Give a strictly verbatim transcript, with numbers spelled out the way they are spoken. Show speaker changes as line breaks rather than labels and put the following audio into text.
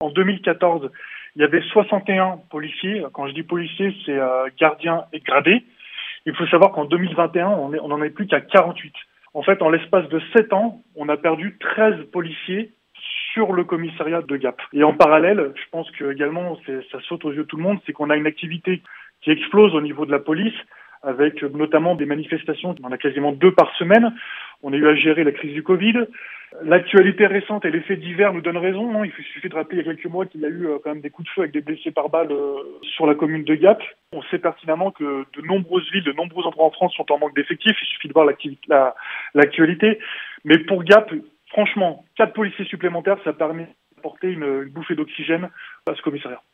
En deux mille quatorze, il y avait soixante et un policiers. Quand je dis policiers, c'est euh, gardiens et gradés. Il faut savoir qu'en deux mille vingt et un, on, est, on en est plus qu'à quarante-huit. En fait, en l'espace de sept ans, on a perdu treize policiers sur le commissariat de Gap. Et en parallèle, je pense que également, c'est, ça saute aux yeux de tout le monde, c'est qu'on a une activité qui explose au niveau de la police, avec notamment des manifestations. On en a quasiment deux par semaine. On a eu à gérer la crise du Covid. L'actualité récente et les faits divers nous donnent raison. Hein. Il suffit de rappeler il y a quelques mois qu'il y a eu euh, quand même des coups de feu avec des blessés par balle euh, sur la commune de Gap. On sait pertinemment que de nombreuses villes, de nombreux endroits en France sont en manque d'effectifs. Il suffit de voir la, l'actualité. Mais pour Gap, franchement, quatre policiers supplémentaires, ça permet d'apporter une, une bouffée d'oxygène à ce commissariat.